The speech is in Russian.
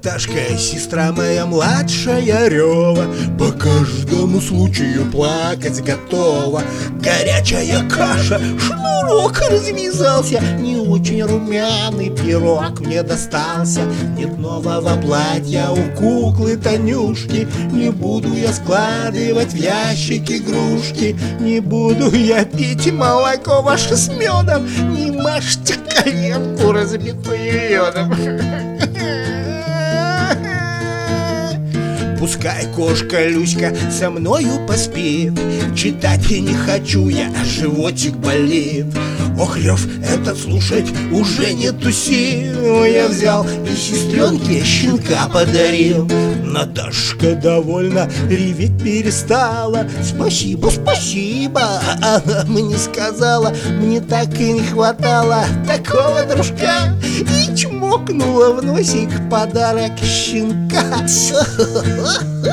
Наташка, сестра моя младшая рева, по каждому случаю плакать готова. Горячая каша, шнурок развязался, не очень румяный пирог мне достался. Нет нового платья у куклы Танюшки, не буду я складывать в ящик игрушки, не буду я пить молоко ваше с медом, не мажьте коленку разбитую йодом. Пускай кошка Люська со мною поспит, читать я не хочу, я животик болит. Ох, рев этот слушать уже нету сил, я взял и сестренке щенка подарил. Наташка довольно реветь перестала. Спасибо, спасибо, она мне сказала, мне так и не хватало такого дружка. И чмокнула в носик подарок щенка.